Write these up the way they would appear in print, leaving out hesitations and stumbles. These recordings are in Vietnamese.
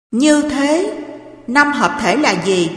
Như thế, 5 hợp thể là gì?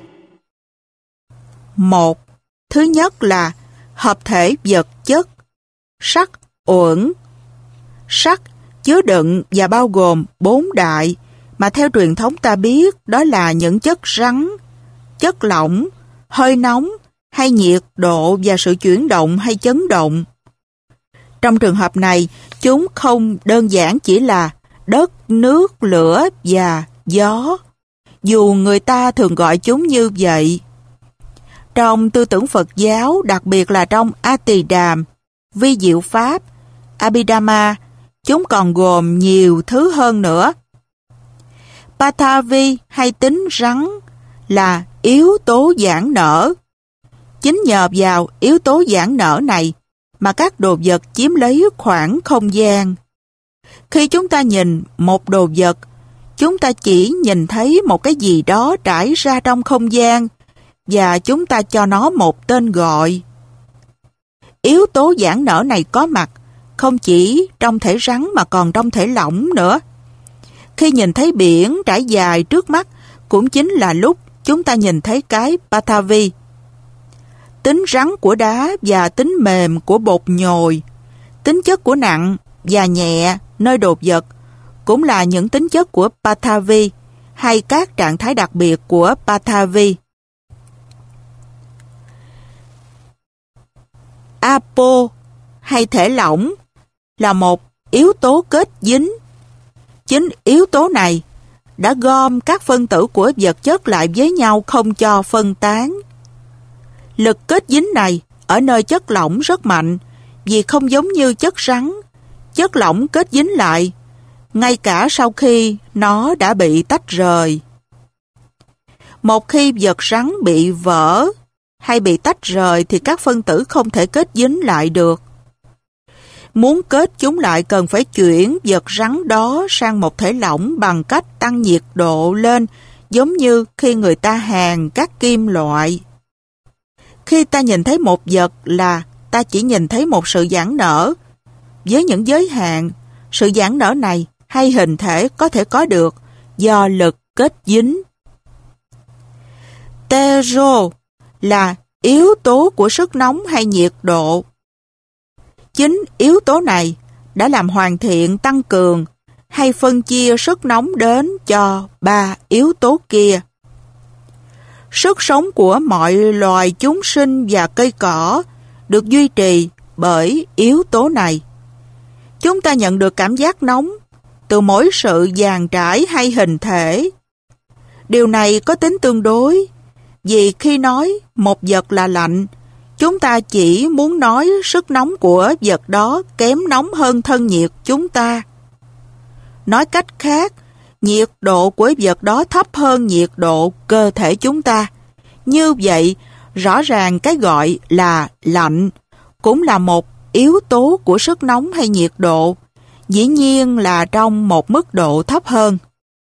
1. Thứ nhất là hợp thể vật chất. Sắt, uẩn. Sắt chứa đựng và bao gồm 4 đại mà theo truyền thống ta biết đó là những chất rắn, chất lỏng, hơi nóng hay nhiệt độ và sự chuyển động hay chấn động. Trong trường hợp này, chúng không đơn giản chỉ là đất, nước, lửa và gió, dù người ta thường gọi chúng như vậy. Trong tư tưởng Phật giáo, đặc biệt là trong A Tỳ Đàm, Vi Diệu Pháp, Abhidhamma, chúng còn gồm nhiều thứ hơn nữa. Pathavi hay tính rắn là yếu tố giãn nở. Chính nhờ vào yếu tố giãn nở này mà các đồ vật chiếm lấy khoảng không gian. Khi chúng ta nhìn một đồ vật, chúng ta chỉ nhìn thấy một cái gì đó trải ra trong không gian và chúng ta cho nó một tên gọi. Yếu tố giãn nở này có mặt không chỉ trong thể rắn mà còn trong thể lỏng nữa. Khi nhìn thấy biển trải dài trước mắt cũng chính là lúc chúng ta nhìn thấy cái Pathavi. Tính rắn của đá và tính mềm của bột nhồi, tính chất của nặng và nhẹ nơi đồ vật cũng là những tính chất của Pathavi hay các trạng thái đặc biệt của Pathavi. Apo hay thể lỏng là một yếu tố kết dính. Chính yếu tố này đã gom các phân tử của vật chất lại với nhau không cho phân tán. Lực kết dính này ở nơi chất lỏng rất mạnh vì không giống như chất rắn. Chất lỏng kết dính lại ngay cả sau khi nó đã bị tách rời. Một khi vật rắn bị vỡ hay bị tách rời thì các phân tử không thể kết dính lại được. Muốn kết chúng lại cần phải chuyển vật rắn đó sang một thể lỏng bằng cách tăng nhiệt độ lên, giống như khi người ta hàn các kim loại. Khi ta nhìn thấy một vật là ta chỉ nhìn thấy một sự giãn nở. Với những giới hạn, sự giãn nở này hay hình thể có thể có được do lực kết dính. Tero là yếu tố của sức nóng hay nhiệt độ. Chính yếu tố này đã làm hoàn thiện, tăng cường hay phân chia sức nóng đến cho 3 yếu tố kia. Sức sống của mọi loài chúng sinh và cây cỏ được duy trì bởi yếu tố này. Chúng ta nhận được cảm giác nóng từ mỗi sự dàn trải hay hình thể. Điều này có tính tương đối, vì khi nói một vật là lạnh, chúng ta chỉ muốn nói sức nóng của vật đó kém nóng hơn thân nhiệt chúng ta. Nói cách khác, nhiệt độ của vật đó thấp hơn nhiệt độ cơ thể chúng ta. Như vậy, rõ ràng cái gọi là lạnh cũng là một yếu tố của sức nóng hay nhiệt độ, dĩ nhiên là trong một mức độ thấp hơn.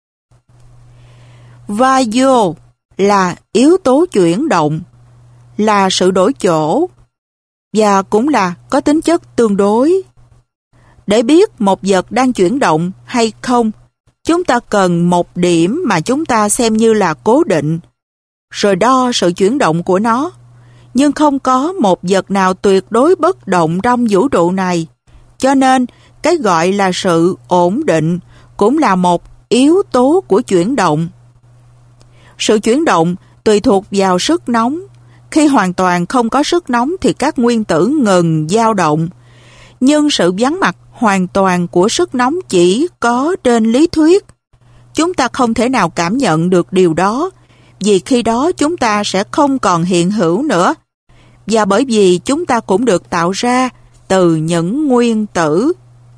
Vayu là yếu tố chuyển động, là sự đổi chỗ, và cũng là có tính chất tương đối. Để biết một vật đang chuyển động hay không, chúng ta cần một điểm mà chúng ta xem như là cố định, rồi đo sự chuyển động của nó. Nhưng không có một vật nào tuyệt đối bất động trong vũ trụ này, cho nên cái gọi là sự ổn định cũng là một yếu tố của chuyển động. Sự chuyển động tùy thuộc vào sức nóng. Khi hoàn toàn không có sức nóng thì các nguyên tử ngừng dao động. Nhưng sự vắng mặt hoàn toàn của sức nóng chỉ có trên lý thuyết. Chúng ta không thể nào cảm nhận được điều đó, vì khi đó chúng ta sẽ không còn hiện hữu nữa. Và bởi vì chúng ta cũng được tạo ra từ những nguyên tử.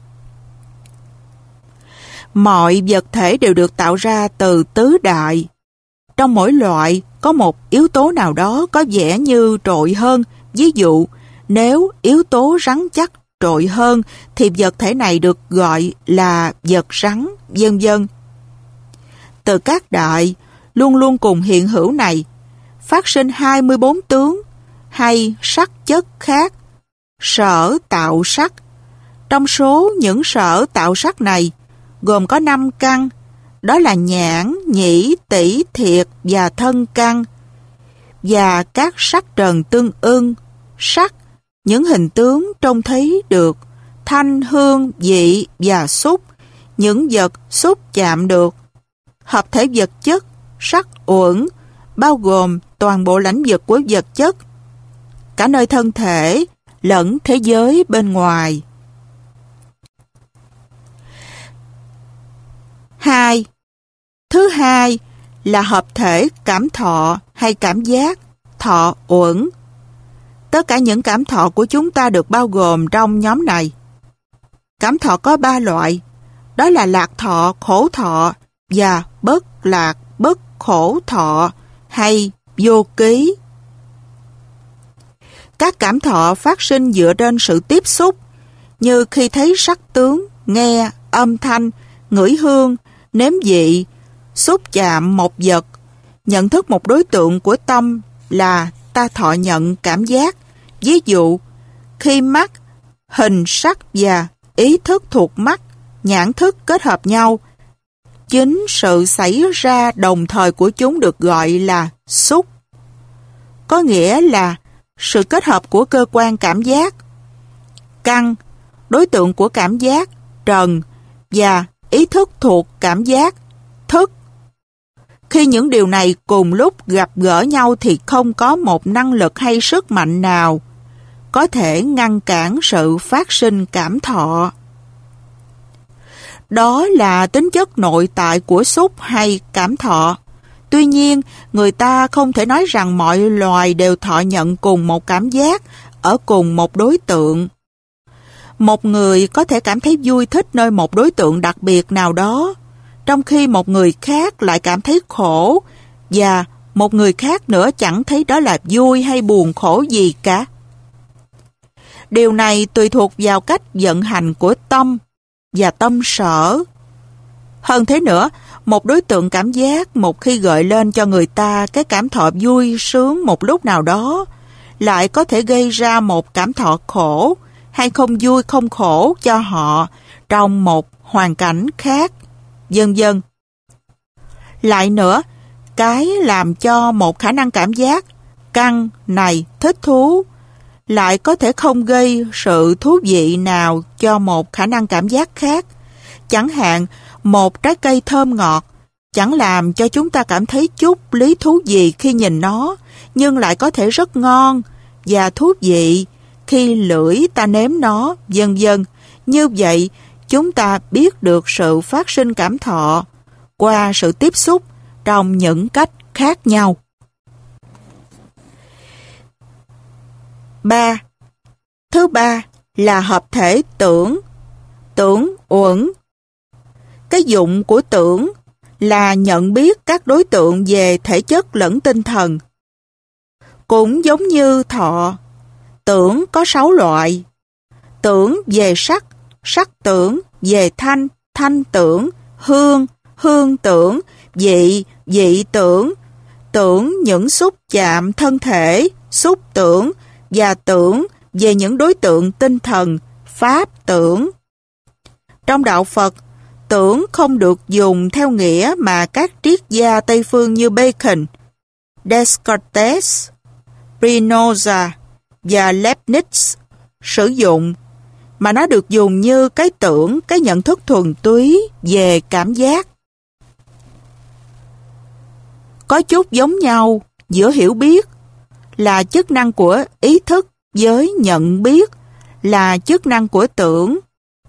Mọi vật thể đều được tạo ra từ tứ đại. Trong mỗi loại có một yếu tố nào đó có vẻ như trội hơn. Ví dụ, nếu yếu tố rắn chắc trội hơn thì vật thể này được gọi là vật rắn, vân vân. Từ các đại luôn luôn cùng hiện hữu này phát sinh 24 tướng hay sắc chất khác, sở tạo sắc. Trong số những sở tạo sắc này gồm có 5 căn, đó là nhãn, nhĩ, tỷ, thiệt và thân căn, và các sắc trần tương ưng, sắc, những hình tướng trông thấy được, thanh, hương, vị và xúc, những vật xúc chạm được. Hợp thể vật chất, sắc uẩn, bao gồm toàn bộ lãnh vực của vật chất, cả nơi thân thể lẫn thế giới bên ngoài. 2. Thứ hai là hợp thể cảm thọ hay cảm giác, thọ uẩn. Tất cả những cảm thọ của chúng ta được bao gồm trong nhóm này. Cảm thọ có 3 loại, đó là lạc thọ, khổ thọ và bất lạc, bất khổ thọ hay vô ký. Các cảm thọ phát sinh dựa trên sự tiếp xúc, như khi thấy sắc tướng, nghe âm thanh, ngửi hương, nếm vị, xúc chạm một vật, nhận thức một đối tượng của tâm là ta thọ nhận cảm giác. Ví dụ, khi mắt, hình sắc và ý thức thuộc mắt, nhãn thức kết hợp nhau, chính sự xảy ra đồng thời của chúng được gọi là xúc. Có nghĩa là sự kết hợp của cơ quan cảm giác, căn, đối tượng của cảm giác, trần, và ý thức thuộc cảm giác, thức. Khi những điều này cùng lúc gặp gỡ nhau thì không có một năng lực hay sức mạnh nào có thể ngăn cản sự phát sinh cảm thọ. Đó là tính chất nội tại của xúc hay cảm thọ. Tuy nhiên, người ta không thể nói rằng mọi loài đều thọ nhận cùng một cảm giác ở cùng một đối tượng. Một người có thể cảm thấy vui thích nơi một đối tượng đặc biệt nào đó, trong khi một người khác lại cảm thấy khổ, và một người khác nữa chẳng thấy đó là vui hay buồn khổ gì cả. Điều này tùy thuộc vào cách vận hành của tâm và tâm sở. Hơn thế nữa, một đối tượng cảm giác một khi gợi lên cho người ta cái cảm thọ vui sướng một lúc nào đó, lại có thể gây ra một cảm thọ khổ hay không vui không khổ cho họ trong một hoàn cảnh khác, vân vân. Lại nữa, cái làm cho một khả năng cảm giác căn này thích thú lại có thể không gây sự thú vị nào cho một khả năng cảm giác khác. Chẳng hạn, một trái cây thơm ngọt chẳng làm cho chúng ta cảm thấy chút lý thú gì khi nhìn nó, nhưng lại có thể rất ngon và thú vị khi lưỡi ta nếm nó, vân vân. Như vậy, chúng ta biết được sự phát sinh cảm thọ qua sự tiếp xúc trong những cách khác nhau. 3. Thứ ba là hợp thể tưởng, tưởng uẩn. Cái dụng của tưởng là nhận biết các đối tượng về thể chất lẫn tinh thần. Cũng giống như thọ, tưởng có 6 loại. Tưởng về sắc, sắc tưởng, về thanh, thanh tưởng, hương, hương tưởng, vị, vị tưởng, tưởng những xúc chạm thân thể, xúc tưởng, và tưởng về những đối tượng tinh thần, pháp tưởng. Trong đạo Phật, tưởng không được dùng theo nghĩa mà các triết gia Tây phương như Bacon, Descartes, Spinoza và Leibniz sử dụng, mà nó được dùng như cái tưởng, cái nhận thức thuần túy về cảm giác. Có chút giống nhau giữa hiểu biết là chức năng của ý thức với nhận biết là chức năng của tưởng.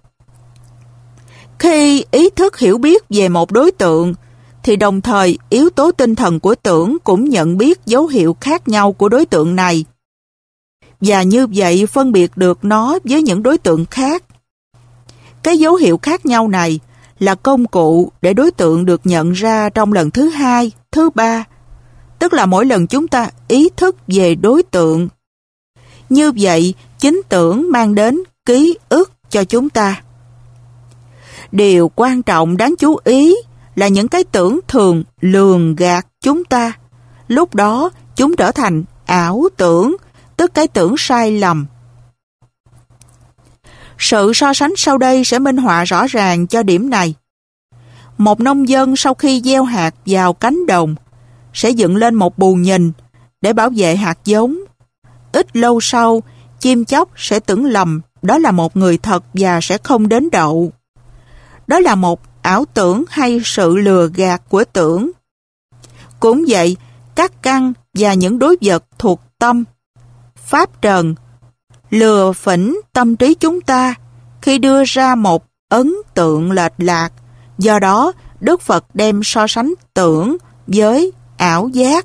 Khi ý thức hiểu biết về một đối tượng, thì đồng thời yếu tố tinh thần của tưởng cũng nhận biết dấu hiệu khác nhau của đối tượng này, và như vậy phân biệt được nó với những đối tượng khác. Cái dấu hiệu khác nhau này là công cụ để đối tượng được nhận ra trong lần thứ hai, thứ ba, tức là mỗi lần chúng ta ý thức về đối tượng. Như vậy, chính tưởng mang đến ký ức cho chúng ta. Điều quan trọng đáng chú ý là những cái tưởng thường lường gạt chúng ta. Lúc đó, chúng trở thành ảo tưởng, tức cái tưởng sai lầm. Sự so sánh sau đây sẽ minh họa rõ ràng cho điểm này. Một nông dân sau khi gieo hạt vào cánh đồng sẽ dựng lên một bù nhìn để bảo vệ hạt giống. Ít lâu sau, chim chóc sẽ tưởng lầm đó là một người thật và sẽ không đến đậu. Đó là một ảo tưởng hay sự lừa gạt của tưởng. Cũng vậy, các căn và những đối vật thuộc tâm, pháp trần, lừa phỉnh tâm trí chúng ta khi đưa ra một ấn tượng lệch lạc. Do đó, Đức Phật đem so sánh tưởng với ảo giác.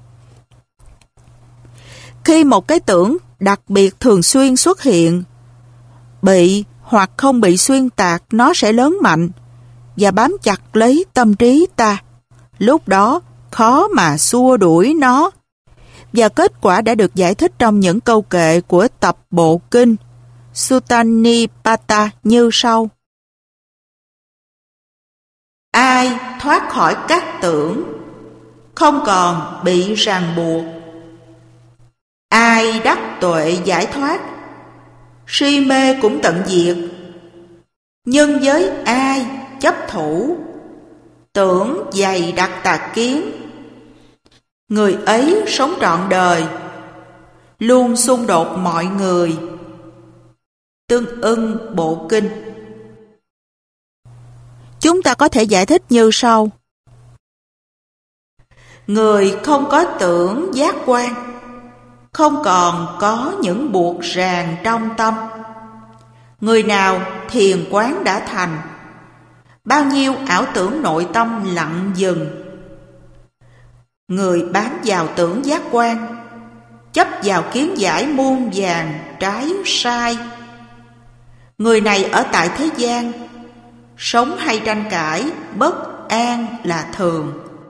Khi một cái tưởng đặc biệt thường xuyên xuất hiện, bị hoặc không bị xuyên tạc, nó sẽ lớn mạnh và bám chặt lấy tâm trí ta. Lúc đó, khó mà xua đuổi nó. Và kết quả đã được giải thích trong những câu kệ của tập bộ kinh Sutta Nipata như sau. Ai thoát khỏi các tưởng, không còn bị ràng buộc. Ai đắc tuệ giải thoát, si mê cũng tận diệt. Nhưng với ai chấp thủ, tưởng dày đặc tà kiến, người ấy sống trọn đời, luôn xung đột mọi người. Tương ưng bộ kinh. Chúng ta có thể giải thích như sau. Người không có tưởng giác quan, không còn có những buộc ràng trong tâm. Người nào thiền quán đã thành, bao nhiêu ảo tưởng nội tâm lặng dừng. Người bám vào tưởng giác quan, chấp vào kiến giải muôn vàn trái sai. Người này ở tại thế gian, sống hay tranh cãi, bất an là thường.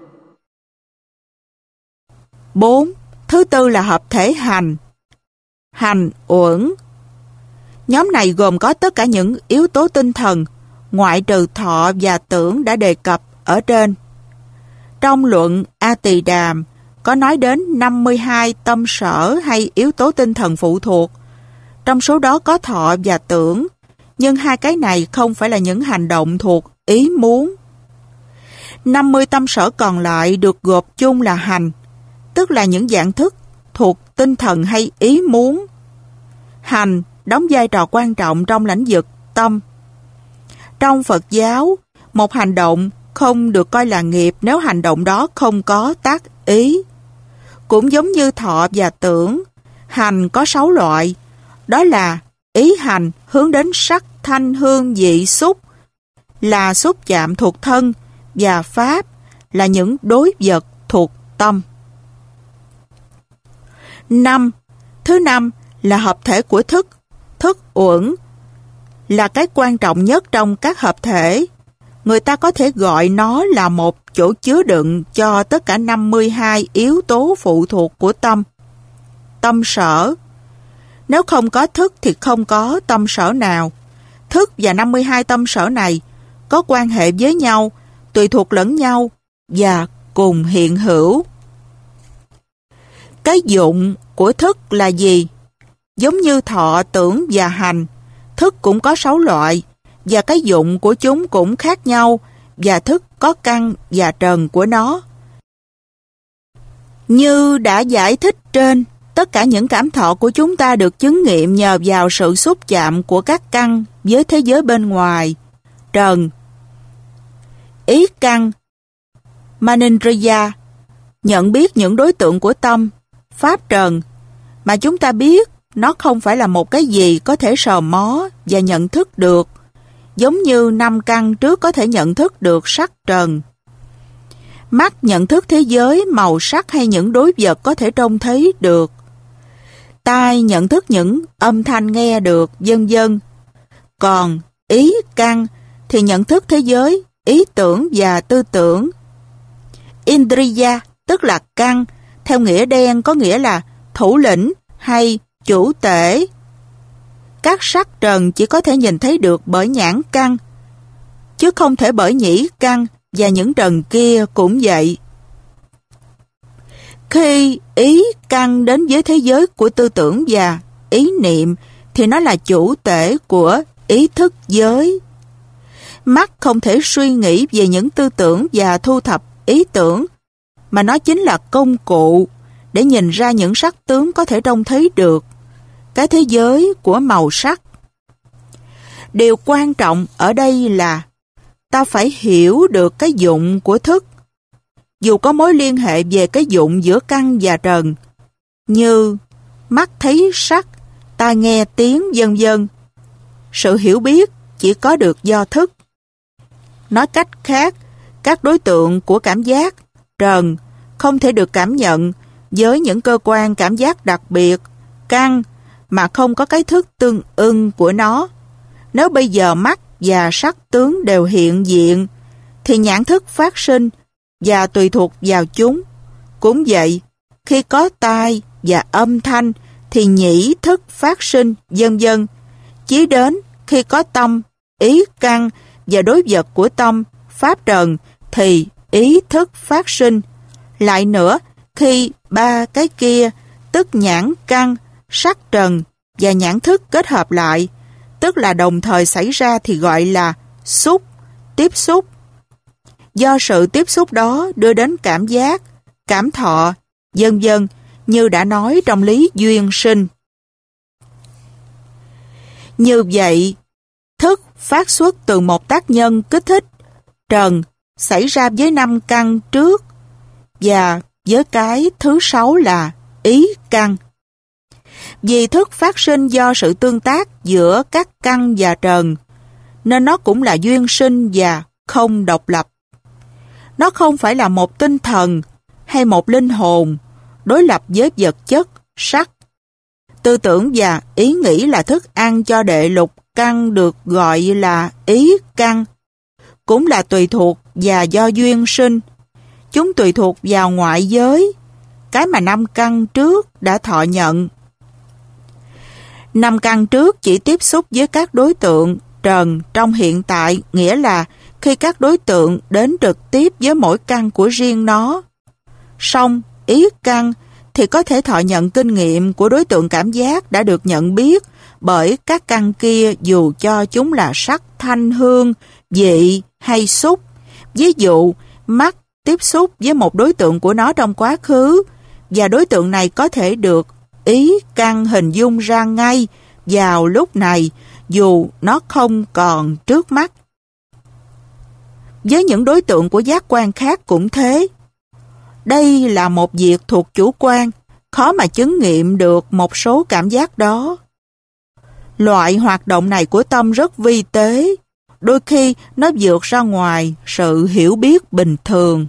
4. Thứ tư là hợp thể hành. Hành uẩn. Nhóm này gồm có tất cả những yếu tố tinh thần, ngoại trừ thọ và tưởng đã đề cập ở trên. Trong luận A Tỳ Đàm có nói đến 52 tâm sở hay yếu tố tinh thần phụ thuộc. Trong số đó có thọ và tưởng, nhưng hai cái này không phải là những hành động thuộc ý muốn. 50 tâm sở còn lại được gộp chung là hành, tức là những dạng thức thuộc tinh thần hay ý muốn. Hành đóng vai trò quan trọng trong lĩnh vực tâm. Trong Phật giáo, một hành động không được coi là nghiệp nếu hành động đó không có tác ý. Cũng giống như thọ và tưởng, hành có 6 loại, đó là ý hành hướng đến sắc, thanh, hương, vị, xúc, là xúc chạm thuộc thân, và pháp là những đối vật thuộc tâm. 5. Thứ năm là hợp thể của thức. Thức uẩn là cái quan trọng nhất trong các hợp thể. Người ta có thể gọi nó là một chỗ chứa đựng cho tất cả 52 yếu tố phụ thuộc của tâm. Tâm sở. Nếu không có thức thì không có tâm sở nào. Thức và 52 tâm sở này có quan hệ với nhau, tùy thuộc lẫn nhau và cùng hiện hữu. Cái dụng của thức là gì? Giống như thọ, tưởng và hành, thức cũng có 6 loại, và cái dụng của chúng cũng khác nhau, và thức có căn và trần của nó. Như đã giải thích trên, tất cả những cảm thọ của chúng ta được chứng nghiệm nhờ vào sự xúc chạm của các căn với thế giới bên ngoài. Trần. Ý căn Manindriya nhận biết những đối tượng của tâm, pháp trần, mà chúng ta biết nó không phải là một cái gì có thể sờ mó và nhận thức được, giống như 5 căn trước có thể nhận thức được sắc trần. Mắt nhận thức thế giới, màu sắc hay những đối vật có thể trông thấy được. Tai nhận thức những âm thanh nghe được, vân vân. Còn ý căn thì nhận thức thế giới, ý tưởng và tư tưởng. Indriya tức là căn, theo nghĩa đen có nghĩa là thủ lĩnh hay chủ tể. Các sắc trần chỉ có thể nhìn thấy được bởi nhãn căn, chứ không thể bởi nhĩ căn, và những trần kia cũng vậy. Khi ý căn đến với thế giới của tư tưởng và ý niệm, thì nó là chủ tể của ý thức giới. Mắt không thể suy nghĩ về những tư tưởng và thu thập ý tưởng, mà nó chính là công cụ để nhìn ra những sắc tướng có thể trông thấy được, cái thế giới của màu sắc. Điều quan trọng ở đây là ta phải hiểu được cái dụng của thức, dù có mối liên hệ về cái dụng giữa căn và trần, như mắt thấy sắc, tai nghe tiếng, vân vân. Sự hiểu biết chỉ có được do thức. Nói cách khác, các đối tượng của cảm giác, trần, không thể được cảm nhận với những cơ quan cảm giác đặc biệt, căn, mà không có cái thức tương ưng của nó. Nếu bây giờ mắt và sắc tướng đều hiện diện, thì nhãn thức phát sinh và tùy thuộc vào chúng. Cũng vậy, khi có tai và âm thanh thì nhĩ thức phát sinh, vân vân. Chí đến khi có tâm, ý căn và đối vật của tâm, pháp trần thì ý thức phát sinh. Lại nữa, khi ba cái kia, tức nhãn căn, sắc trần và nhãn thức kết hợp lại, tức là đồng thời xảy ra thì gọi là xúc, tiếp xúc. Do sự tiếp xúc đó đưa đến cảm giác, cảm thọ, vân vân, như đã nói trong lý duyên sinh. Như vậy, thức phát xuất từ một tác nhân kích thích, trần, xảy ra với 5 căn trước, và với cái thứ 6 là ý căn. Vì thức phát sinh do sự tương tác giữa các căn và trần, nên nó cũng là duyên sinh và không độc lập. Nó không phải là một tinh thần hay một linh hồn đối lập với vật chất, sắc. Tư tưởng và ý nghĩ là thức ăn cho đệ lục căn được gọi là ý căn, cũng là tùy thuộc và do duyên sinh. Chúng tùy thuộc vào ngoại giới, cái mà 5 căn trước đã thọ nhận. 5 căn trước chỉ tiếp xúc với các đối tượng trần trong hiện tại, nghĩa là khi các đối tượng đến trực tiếp với mỗi căn của riêng nó. Song ý căn thì có thể thọ nhận kinh nghiệm của đối tượng cảm giác đã được nhận biết bởi các căn kia, dù cho chúng là sắc, thanh, hương, vị hay xúc. Ví dụ, mắt tiếp xúc với một đối tượng của nó trong quá khứ, và đối tượng này có thể được ý căn hình dung ra ngay vào lúc này, dù nó không còn trước mắt. Với những đối tượng của giác quan khác cũng thế. Đây là một việc thuộc chủ quan, khó mà chứng nghiệm được một số cảm giác đó. Loại hoạt động này của tâm rất vi tế, đôi khi nó vượt ra ngoài sự hiểu biết bình thường.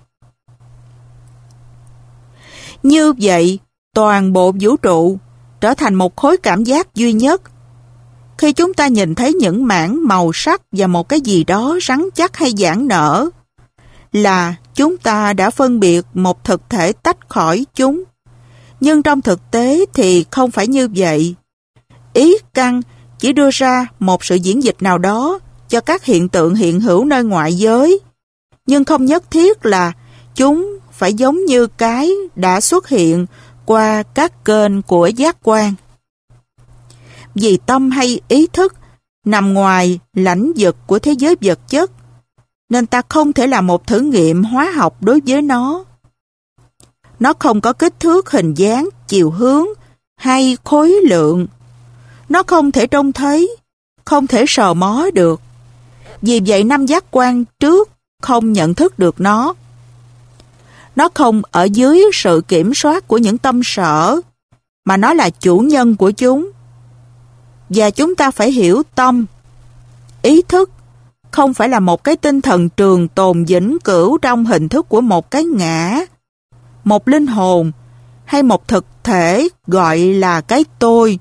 Như vậy, toàn bộ vũ trụ trở thành một khối cảm giác duy nhất. Khi chúng ta nhìn thấy những mảng màu sắc và một cái gì đó rắn chắc hay giãn nở, là chúng ta đã phân biệt một thực thể tách khỏi chúng. Nhưng trong thực tế thì không phải như vậy. Ý căn chỉ đưa ra một sự diễn dịch nào đó cho các hiện tượng hiện hữu nơi ngoại giới, nhưng không nhất thiết là chúng phải giống như cái đã xuất hiện qua các kênh của giác quan. Vì tâm hay ý thức nằm ngoài lãnh vực của thế giới vật chất, nên ta không thể làm một thử nghiệm hóa học đối với nó. Nó không có kích thước, hình dáng, chiều hướng hay khối lượng. Nó không thể trông thấy, không thể sờ mó được. Vì vậy 5 giác quan trước không nhận thức được nó. Nó không ở dưới sự kiểm soát của những tâm sở, mà nó là chủ nhân của chúng. Và chúng ta phải hiểu tâm, ý thức không phải là một cái tinh thần trường tồn vĩnh cửu trong hình thức của một cái ngã, một linh hồn hay một thực thể gọi là cái tôi.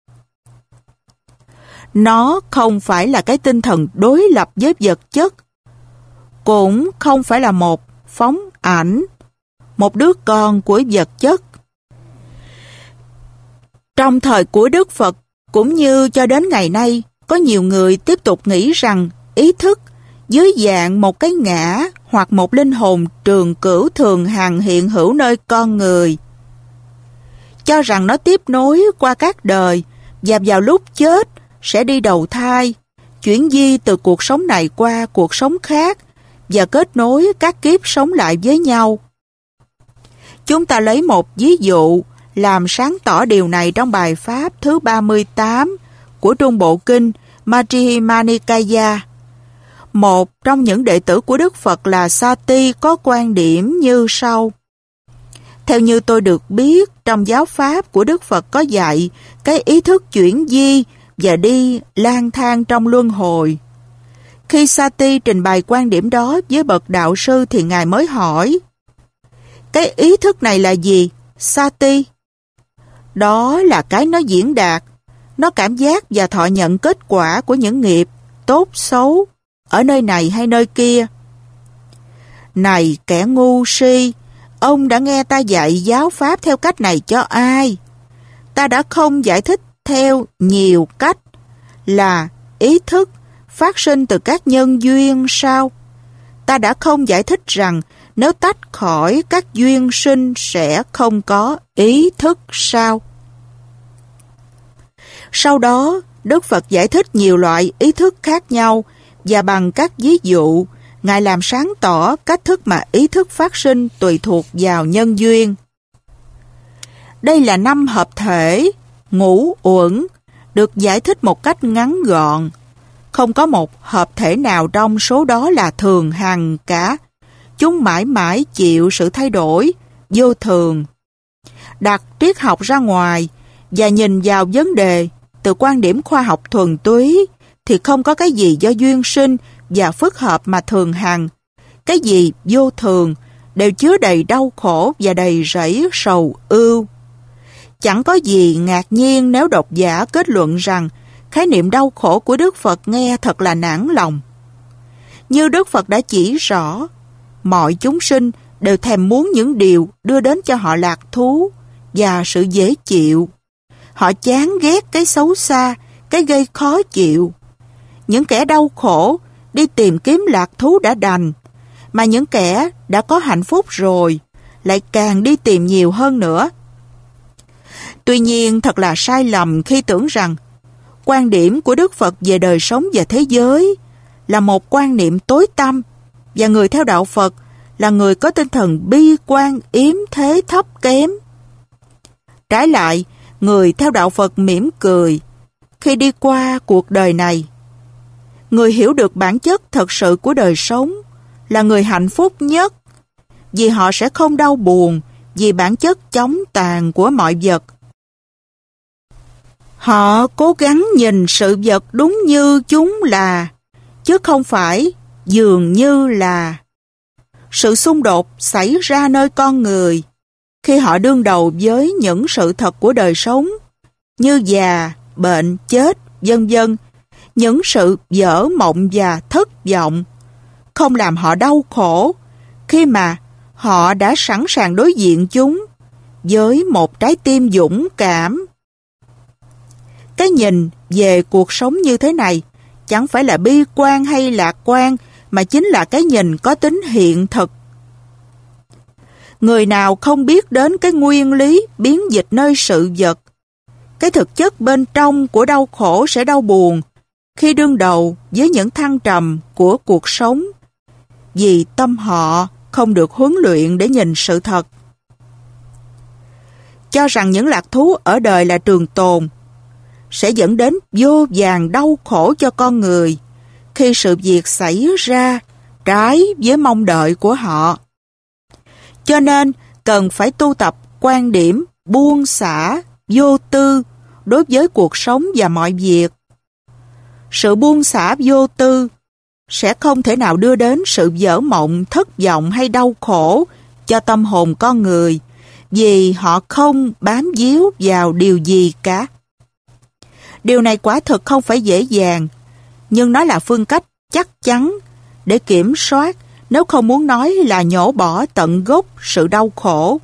Nó không phải là cái tinh thần đối lập với vật chất, cũng không phải là một phóng ảnh, một đứa con của vật chất. Trong thời của Đức Phật, cũng như cho đến ngày nay, có nhiều người tiếp tục nghĩ rằng ý thức dưới dạng một cái ngã hoặc một linh hồn trường cửu thường hằng hiện hữu nơi con người, cho rằng nó tiếp nối qua các đời và vào lúc chết sẽ đi đầu thai, chuyển di từ cuộc sống này qua cuộc sống khác và kết nối các kiếp sống lại với nhau. Chúng ta lấy một ví dụ làm sáng tỏ điều này trong bài pháp thứ 38 của Trung Bộ Kinh Majjhima Nikaya. Một trong những đệ tử của Đức Phật là Sati có quan điểm như sau. Theo như tôi được biết, trong giáo pháp của Đức Phật có dạy cái ý thức chuyển di và đi lang thang trong luân hồi. Khi Sati trình bày quan điểm đó với bậc đạo sư thì Ngài mới hỏi, cái ý thức này là gì, Sati? Đó là cái nó diễn đạt, nó cảm giác và thọ nhận kết quả của những nghiệp tốt xấu ở nơi này hay nơi kia. Này kẻ ngu si, ông đã nghe ta dạy giáo pháp theo cách này cho ai? Ta đã không giải thích theo nhiều cách là ý thức phát sinh từ các nhân duyên sao? Ta đã không giải thích rằng nếu tách khỏi các duyên sinh sẽ không có ý thức sao? Sau đó, Đức Phật giải thích nhiều loại ý thức khác nhau và bằng các ví dụ, Ngài làm sáng tỏ cách thức mà ý thức phát sinh tùy thuộc vào nhân duyên. Đây là 5 hợp thể, ngũ uẩn, được giải thích một cách ngắn gọn. Không có một hợp thể nào trong số đó là thường hằng cả. Chúng mãi mãi chịu sự thay đổi, vô thường. Đặt triết học ra ngoài và nhìn vào vấn đề từ quan điểm khoa học thuần túy thì không có cái gì do duyên sinh và phức hợp mà thường hằng. Cái gì vô thường đều chứa đầy đau khổ và đầy rẫy sầu ưu. Chẳng có gì ngạc nhiên nếu độc giả kết luận rằng khái niệm đau khổ của Đức Phật nghe thật là nản lòng. Như Đức Phật đã chỉ rõ, mọi chúng sinh đều thèm muốn những điều đưa đến cho họ lạc thú và sự dễ chịu. Họ chán ghét cái xấu xa, cái gây khó chịu. Những kẻ đau khổ đi tìm kiếm lạc thú đã đành, mà những kẻ đã có hạnh phúc rồi lại càng đi tìm nhiều hơn nữa. Tuy nhiên thật là sai lầm khi tưởng rằng quan điểm của Đức Phật về đời sống và thế giới là một quan niệm tối tăm và người theo đạo Phật là người có tinh thần bi quan yếm thế thấp kém. Trái lại, người theo đạo Phật mỉm cười khi đi qua cuộc đời này. Người hiểu được bản chất thật sự của đời sống là người hạnh phúc nhất, vì họ sẽ không đau buồn vì bản chất chóng tàn của mọi vật. Họ cố gắng nhìn sự vật đúng như chúng là, chứ không phải dường như là. Sự xung đột xảy ra nơi con người khi họ đương đầu với những sự thật của đời sống như già, bệnh, chết, vân vân, những sự vỡ mộng và thất vọng, không làm họ đau khổ khi mà họ đã sẵn sàng đối diện chúng với một trái tim dũng cảm. Cái nhìn về cuộc sống như thế này chẳng phải là bi quan hay lạc quan, mà chính là cái nhìn có tính hiện thực. Người nào không biết đến cái nguyên lý biến dịch nơi sự vật, cái thực chất bên trong của đau khổ sẽ đau buồn khi đương đầu với những thăng trầm của cuộc sống, vì tâm họ không được huấn luyện để nhìn sự thật. Cho rằng những lạc thú ở đời là trường tồn sẽ dẫn đến vô vàn đau khổ cho con người khi sự việc xảy ra trái với mong đợi của họ. Cho nên cần phải tu tập quan điểm buông xả, vô tư đối với cuộc sống và mọi việc. Sự buông xả vô tư sẽ không thể nào đưa đến sự vỡ mộng, thất vọng hay đau khổ cho tâm hồn con người, vì họ không bám víu vào điều gì cả. Điều này quả thực không phải dễ dàng, nhưng nó là phương cách chắc chắn để kiểm soát, nếu không muốn nói là nhổ bỏ tận gốc sự đau khổ.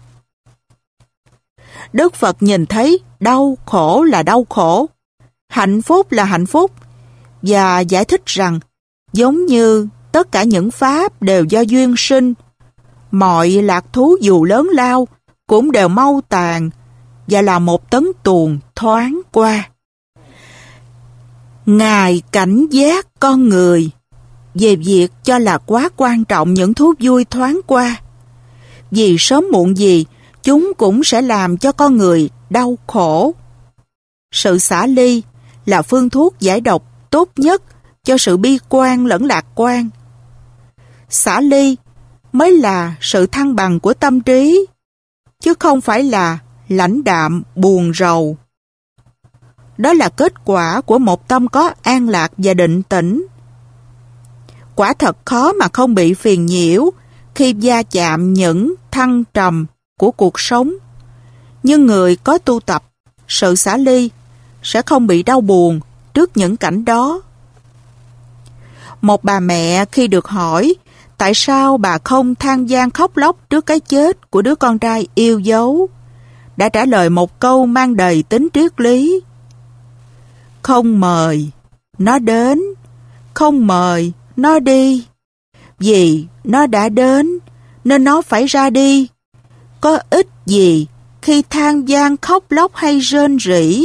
Đức Phật nhìn thấy đau khổ là đau khổ, hạnh phúc là hạnh phúc, và giải thích rằng giống như tất cả những pháp đều do duyên sinh, mọi lạc thú dù lớn lao cũng đều mau tàn và là một tấn tuồng thoáng qua. Ngài cảnh giác con người về việc cho là quá quan trọng những thú vui thoáng qua. Vì sớm muộn gì, chúng cũng sẽ làm cho con người đau khổ. Sự xả ly là phương thuốc giải độc tốt nhất cho sự bi quan lẫn lạc quan. Xả ly mới là sự thăng bằng của tâm trí, chứ không phải là lãnh đạm buồn rầu. Đó là kết quả của một tâm có an lạc và định tĩnh. Quả thật khó mà không bị phiền nhiễu khi va chạm những thăng trầm của cuộc sống. Nhưng người có tu tập sự xả ly sẽ không bị đau buồn trước những cảnh đó. Một bà mẹ khi được hỏi tại sao bà không than van khóc lóc trước cái chết của đứa con trai yêu dấu, đã trả lời một câu mang đầy tính triết lý: không mời nó đến, không mời nó đi, vì nó đã đến nên nó phải ra đi. Có ích gì khi than van khóc lóc hay rên rỉ.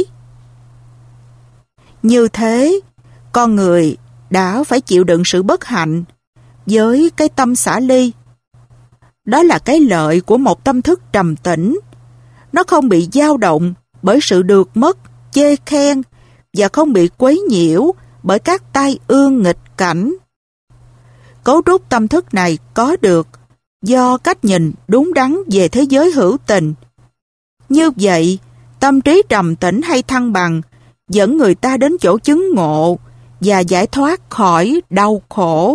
Như thế, con người đã phải chịu đựng sự bất hạnh với cái tâm xả ly. Đó là cái lợi của một tâm thức trầm tĩnh. Nó không bị dao động bởi sự được mất, chê khen và không bị quấy nhiễu bởi các tai ương nghịch cảnh. Cấu trúc tâm thức này có được do cách nhìn đúng đắn về thế giới hữu tình. Như vậy, tâm trí trầm tĩnh hay thăng bằng dẫn người ta đến chỗ chứng ngộ và giải thoát khỏi đau khổ.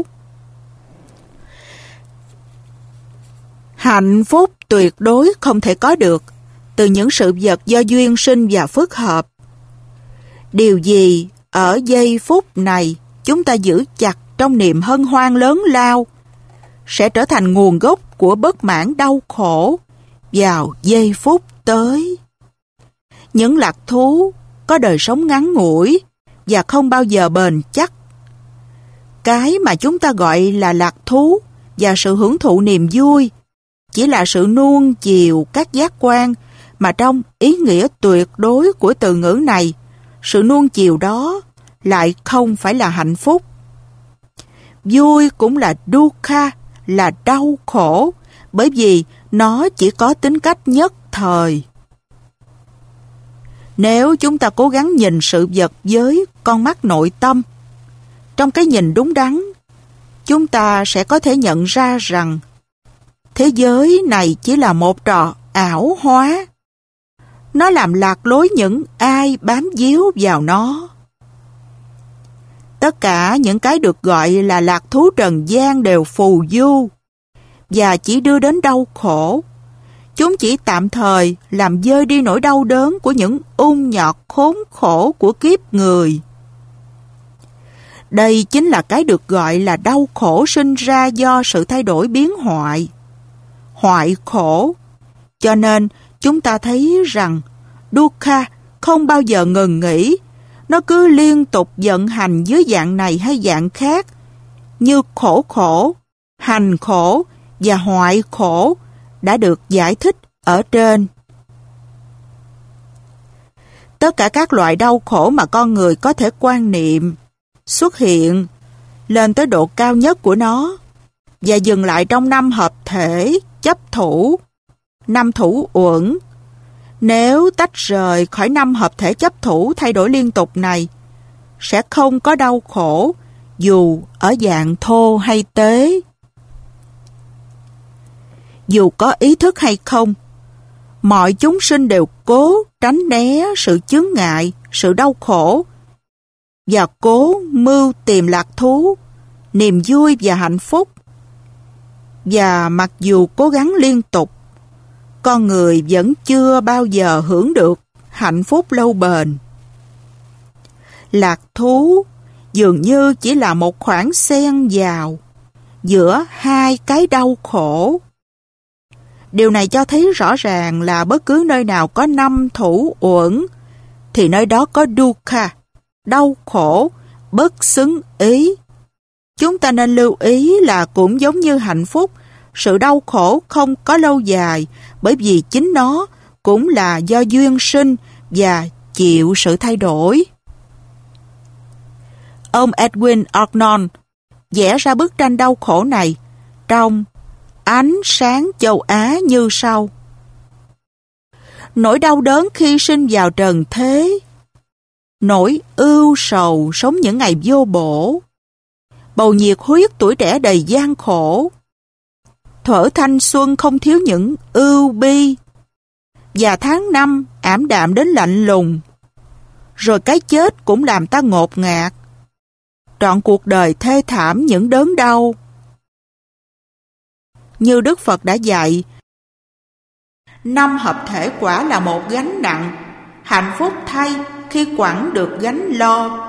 Hạnh phúc tuyệt đối không thể có được từ những sự vật do duyên sinh và phước hợp. Điều gì ở giây phút này chúng ta giữ chặt trong niềm hân hoan lớn lao sẽ trở thành nguồn gốc của bất mãn đau khổ vào giây phút tới. Những lạc thú có đời sống ngắn ngủi và không bao giờ bền chắc. Cái mà chúng ta gọi là lạc thú và sự hưởng thụ niềm vui chỉ là sự nuông chiều các giác quan, mà trong ý nghĩa tuyệt đối của từ ngữ này, sự nuông chiều đó lại không phải là hạnh phúc. Vui cũng là dukkha, là đau khổ, bởi vì nó chỉ có tính cách nhất thời. Nếu chúng ta cố gắng nhìn sự vật với con mắt nội tâm, trong cái nhìn đúng đắn, chúng ta sẽ có thể nhận ra rằng thế giới này chỉ là một trò ảo hóa. Nó làm lạc lối những ai bám víu vào nó. Tất cả những cái được gọi là lạc thú trần gian đều phù du và chỉ đưa đến đau khổ. Chúng chỉ tạm thời làm vơi đi nỗi đau đớn của những ung nhọt khốn khổ của kiếp người. Đây chính là cái được gọi là đau khổ sinh ra do sự thay đổi biến hoại. Hoại khổ. Cho nên chúng ta thấy rằng dukkha không bao giờ ngừng nghỉ. Nó cứ liên tục vận hành dưới dạng này hay dạng khác, như khổ khổ, hành khổ và hoại khổ đã được giải thích ở trên. Tất cả các loại đau khổ mà con người có thể quan niệm xuất hiện lên tới độ cao nhất của nó và dừng lại trong 5 hợp thể chấp thủ, 5 thủ uẩn. Nếu tách rời khỏi 5 hợp thể chấp thủ thay đổi liên tục này, sẽ không có đau khổ dù ở dạng thô hay tế. Dù có ý thức hay không, mọi chúng sinh đều cố tránh né sự chướng ngại, sự đau khổ và cố mưu tìm lạc thú, niềm vui và hạnh phúc. Và mặc dù cố gắng liên tục, con người vẫn chưa bao giờ hưởng được hạnh phúc lâu bền. Lạc thú dường như chỉ là một khoảng xen vào giữa hai cái đau khổ. Điều này cho thấy rõ ràng là bất cứ nơi nào có 5 thủ uẩn thì nơi đó có dukkha, đau khổ, bất xứng ý. Chúng ta nên lưu ý là cũng giống như hạnh phúc, sự đau khổ không có lâu dài bởi vì chính nó cũng là do duyên sinh và chịu sự thay đổi. ông Edwin Arnold vẽ ra bức tranh đau khổ này trong Ánh sáng châu Á như sau. Nỗi đau đớn khi sinh vào trần thế, nỗi ưu sầu sống những ngày vô bổ, bầu nhiệt huyết tuổi trẻ đầy gian khổ, thuở thanh xuân không thiếu những ưu bi, và tháng năm ảm đạm đến lạnh lùng, rồi cái chết cũng làm ta ngột ngạt, trọn cuộc đời thê thảm những đớn đau. Như Đức Phật đã dạy, năm hợp thể quả là một gánh nặng, hạnh phúc thay khi quẳng được gánh lo.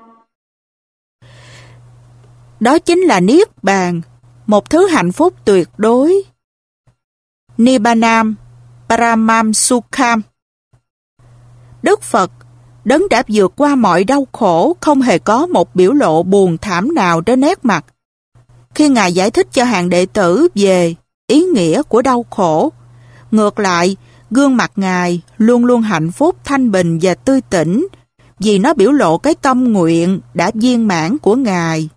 Đó chính là Niết Bàn, một thứ hạnh phúc tuyệt đối. Nibbanam Paramam Sukham. Đức Phật, đấng đã vượt qua mọi đau khổ, không hề có một biểu lộ buồn thảm nào trên nét mặt. Khi Ngài giải thích cho hàng đệ tử về ý nghĩa của đau khổ, ngược lại, gương mặt Ngài luôn luôn hạnh phúc, thanh bình và tươi tỉnh, vì nó biểu lộ cái tâm nguyện đã viên mãn của Ngài.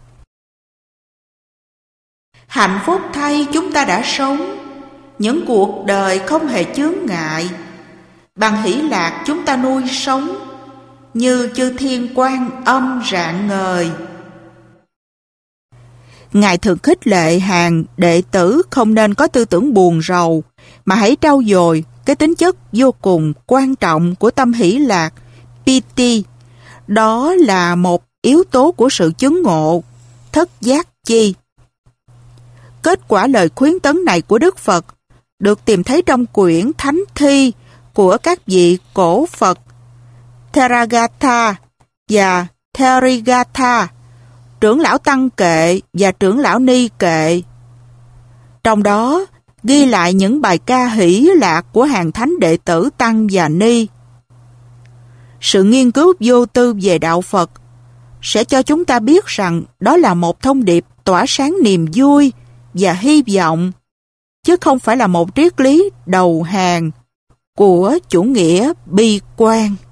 Hạnh phúc thay chúng ta đã sống những cuộc đời không hề chướng ngại. Bằng hỷ lạc chúng ta nuôi sống, như chư thiên Quan Âm rạng ngời. Ngài thường khích lệ hàng đệ tử không nên có tư tưởng buồn rầu, mà hãy trau dồi cái tính chất vô cùng quan trọng của tâm hỷ lạc, piti. Đó là một yếu tố của sự chứng ngộ, thất giác chi. Kết quả lời khuyến tấn này của Đức Phật được tìm thấy trong quyển Thánh Thi của các vị cổ Phật Theragatha và Therigatha, trưởng lão Tăng Kệ và trưởng lão Ni Kệ. Trong đó ghi lại những bài ca hỷ lạc của hàng thánh đệ tử Tăng và Ni. Sự nghiên cứu vô tư về đạo Phật sẽ cho chúng ta biết rằng đó là một thông điệp tỏa sáng niềm vui và hy vọng, chứ không phải là một triết lý đầu hàng của chủ nghĩa bi quan.